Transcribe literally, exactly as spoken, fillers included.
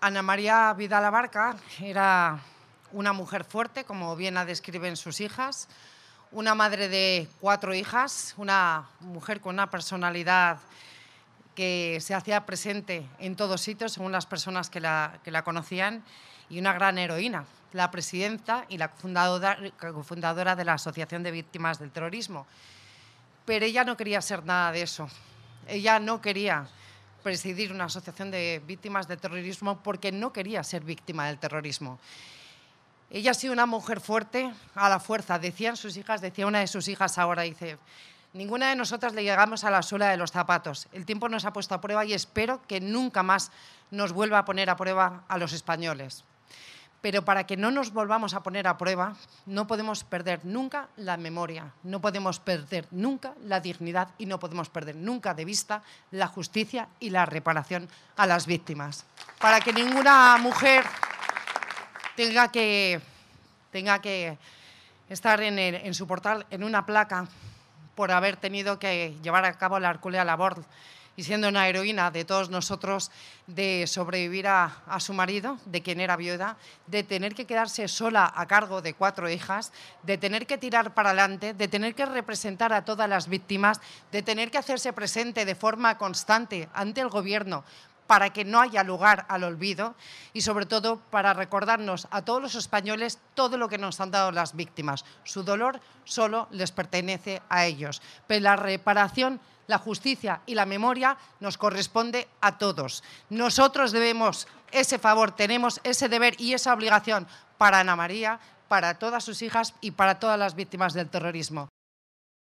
Ana María Vidal Abarca era una mujer fuerte, como bien la describen sus hijas, una madre de cuatro hijas, una mujer con una personalidad que se hacía presente en todos sitios, según las personas que la, que la conocían, y una gran heroína, la presidenta y la cofundadora, cofundadora de la Asociación de Víctimas del Terrorismo. Pero ella no quería ser nada de eso. Ella no quería presidir una asociación de víctimas del terrorismo porque no quería ser víctima del terrorismo. Ella ha sido una mujer fuerte a la fuerza. Decían sus hijas, decía una de sus hijas ahora, dice, ninguna de nosotras le llegamos a la suela de los zapatos. El tiempo nos ha puesto a prueba y espero que nunca más nos vuelva a poner a prueba a los españoles. Pero para que no nos volvamos a poner a prueba, no podemos perder nunca la memoria, no podemos perder nunca la dignidad y no podemos perder nunca de vista la justicia y la reparación a las víctimas. Para que ninguna mujer tenga que, tenga que estar en, el, en su portal en una placa por haber tenido que llevar a cabo la hercúlea labor y siendo una heroína de todos nosotros, de sobrevivir a, a su marido, de quien era viuda, de tener que quedarse sola a cargo de cuatro hijas, de tener que tirar para adelante, de tener que representar a todas las víctimas, de tener que hacerse presente de forma constante ante el Gobierno para que no haya lugar al olvido y, sobre todo, para recordarnos a todos los españoles todo lo que nos han dado las víctimas. Su dolor solo les pertenece a ellos, pero la reparación, la justicia y la memoria nos corresponde a todos. Nosotros debemos ese favor, tenemos ese deber y esa obligación para Ana María, para todas sus hijas y para todas las víctimas del terrorismo.